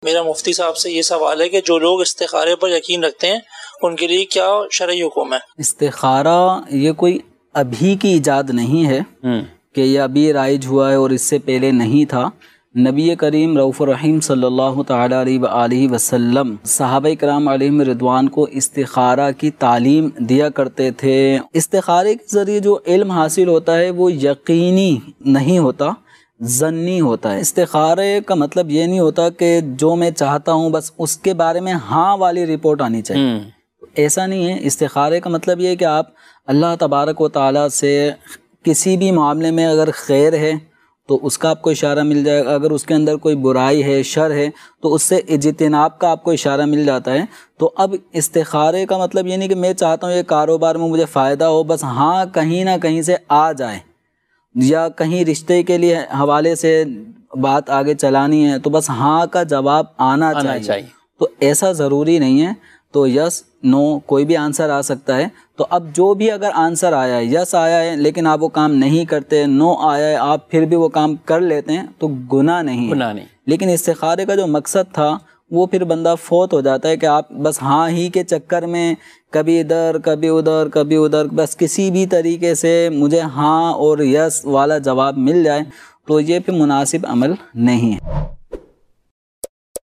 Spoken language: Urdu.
میرا مفتی صاحب سے یہ سوال ہے کہ جو لوگ استخارے پر یقین رکھتے ہیں ان کے لیے کیا شرعی حکم ہے؟ استخارہ یہ کوئی ابھی کی ایجاد نہیں ہے کہ یہ ابھی رائج ہوا ہے اور اس سے پہلے نہیں تھا۔ نبی کریم رؤوف الرحیم صلی اللہ تعالیٰ علیہ وآلہ وسلم صحابہ کرام علیہم رضوان کو استخارہ کی تعلیم دیا کرتے تھے۔ استخارے کے ذریعے جو علم حاصل ہوتا ہے وہ یقینی نہیں ہوتا، ظنی ہوتا ہے۔ استخارے کا مطلب یہ نہیں ہوتا کہ جو میں چاہتا ہوں بس اس کے بارے میں ہاں والی رپورٹ آنی چاہیے، ایسا نہیں ہے۔ استخارے کا مطلب یہ ہے کہ آپ اللہ تبارک و تعالیٰ سے کسی بھی معاملے میں اگر خیر ہے تو اس کا آپ کو اشارہ مل جائے گا، اگر اس کے اندر کوئی برائی ہے، شر ہے، تو اس سے اجتناب کا آپ کو اشارہ مل جاتا ہے۔ تو اب استخارے کا مطلب یہ نہیں کہ میں چاہتا ہوں یہ کاروبار میں مجھے فائدہ ہو، بس ہاں کہیں نہ کہیں سے آ جائے، یا کہیں رشتے کے لیے حوالے سے بات آگے چلانی ہے تو بس ہاں کا جواب آنا چاہیے۔ تو ایسا ضروری نہیں ہے، تو یس نو کوئی بھی آنسر آ سکتا ہے۔ تو اب جو بھی اگر آنسر آیا ہے، یس آیا ہے لیکن آپ وہ کام نہیں کرتے، نو آیا ہے آپ پھر بھی وہ کام کر لیتے ہیں، تو گناہ نہیں ہے۔ لیکن استخارے کا جو مقصد تھا وہ پھر بندہ فوت ہو جاتا ہے کہ آپ بس ہاں ہی کے چکر میں کبھی ادھر کبھی ادھر کبھی ادھر، بس کسی بھی طریقے سے مجھے ہاں اور یس والا جواب مل جائے، تو یہ پھر مناسب عمل نہیں ہے۔